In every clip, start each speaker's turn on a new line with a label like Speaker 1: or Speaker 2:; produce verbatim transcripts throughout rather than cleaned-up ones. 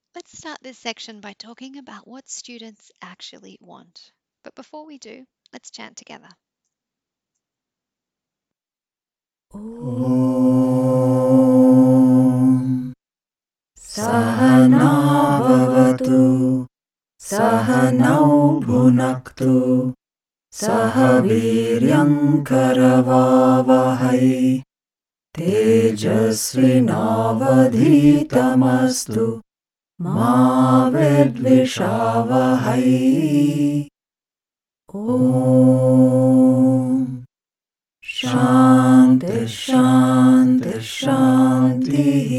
Speaker 1: Let's start this section by talking about what students actually want. But before we do, let's chant together.
Speaker 2: ॐ सहना भवतु सहनौ भुनक्तु सह वीर्यङ्करवावहै तेजस्विनावधीतमस्तु मा विद्विषावहै ॐ शान्ति शान्ति शान्तिः.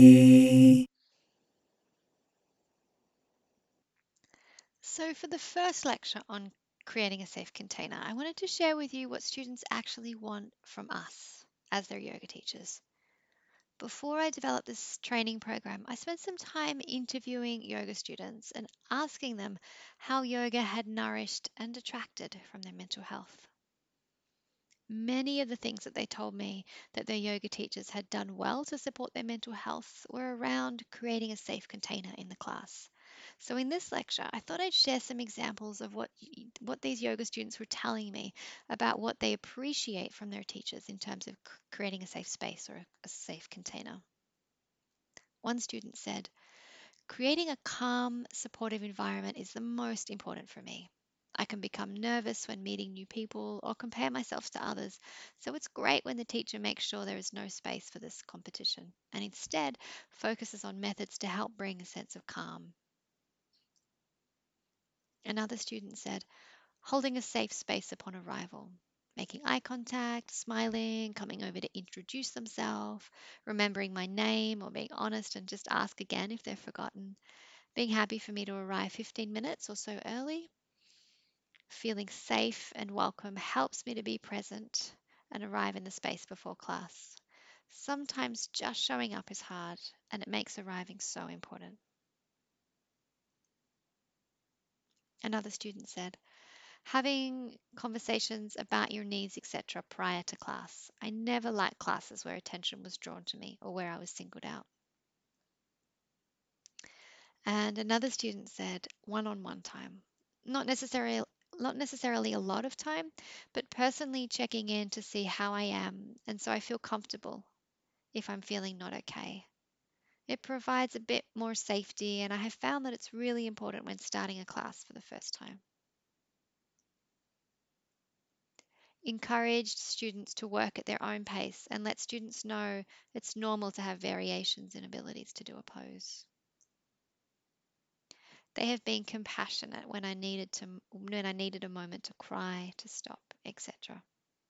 Speaker 1: So, for the first lecture on creating a safe container, I wanted to share with you what students actually want from us as their yoga teachers. Before I developed this training program, I spent some time interviewing yoga students and asking them how yoga had nourished and detracted from their mental health. Many of the things that they told me that their yoga teachers had done well to support their mental health were around creating a safe container in the class. So in this lecture, I thought I'd share some examples of what what these yoga students were telling me about what they appreciate from their teachers in terms of c- creating a safe space or a, a safe container. One student said, "Creating a calm, supportive environment is the most important for me. I can become nervous when meeting new people or compare myself to others, so it's great when the teacher makes sure there is no space for this competition and instead focuses on methods to help bring a sense of calm." Another student said, "Holding a safe space upon arrival, making eye contact, smiling, coming over to introduce themselves, remembering my name or being honest and just ask again if they've forgotten, being happy for me to arrive fifteen minutes or so early, feeling safe and welcome helps me to be present and arrive in the space before class. Sometimes just showing up is hard, and it makes arriving so important." Another student said, "Having conversations about your needs, et cetera, prior to class. I never liked classes where attention was drawn to me or where I was singled out." And another student said, "One on one time. Not necessarily not necessarily a lot of time, but personally checking in to see how I am and so I feel comfortable if I'm feeling not okay. It provides a bit more safety and I have found that it's really important when starting a class for the first time." Encouraged students to work at their own pace and let students know it's normal to have variations in abilities to do a pose. They have been compassionate when I needed to when I needed a moment to cry, to stop, et cetera.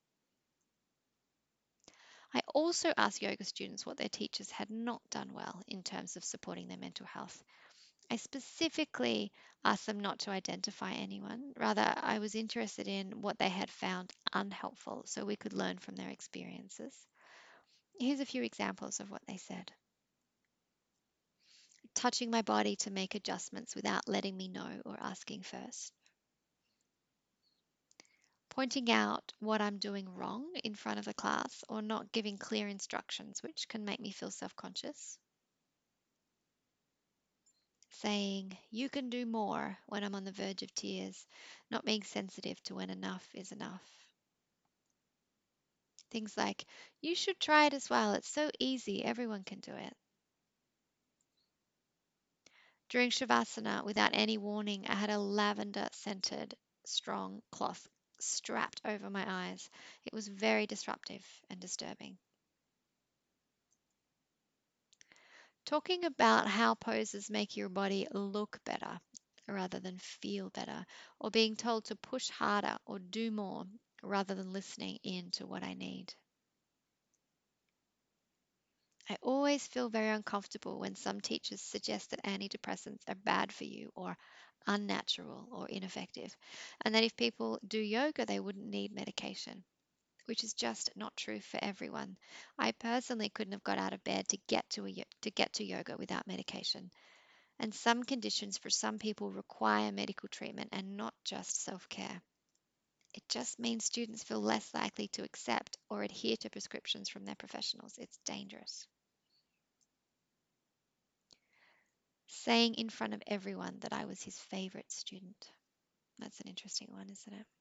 Speaker 1: I also asked yoga students what their teachers had not done well in terms of supporting their mental health. I specifically asked them not to identify anyone. Rather, I was interested in what they had found unhelpful so we could learn from their experiences. Here's a few examples of what they said. Touching my body to make adjustments without letting me know or asking first. Pointing out what I'm doing wrong in front of the class or not giving clear instructions, which can make me feel self conscious. Saying, "You can do more," when I'm on the verge of tears, not being sensitive to when enough is enough. Things like, "You should try it as well. It's so easy. Everyone can do it." During Shavasana, without any warning, I had a lavender scented strong cloth strapped over my eyes. It was very disruptive and disturbing. Talking about how poses make your body look better rather than feel better, or being told to push harder or do more rather than listening in to what I need. I always feel very uncomfortable when some teachers suggest that antidepressants are bad for you or unnatural or ineffective, and that if people do yoga, they wouldn't need medication, which is just not true for everyone. I personally couldn't have got out of bed to get to a, to get to yoga without medication, and some conditions for some people require medical treatment and not just self-care. It just means students feel less likely to accept or adhere to prescriptions from their professionals. It's dangerous. saying in front of everyone that I was his favorite student. That's an interesting one, isn't it?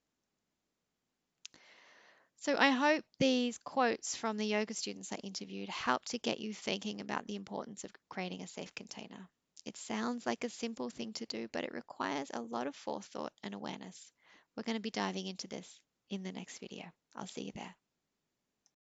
Speaker 1: So I hope these quotes from the yoga students I interviewed help to get you thinking about the importance of creating a safe container. It sounds like a simple thing to do, but it requires a lot of forethought and awareness. We're going to be diving into this in the next video. I'll see you there.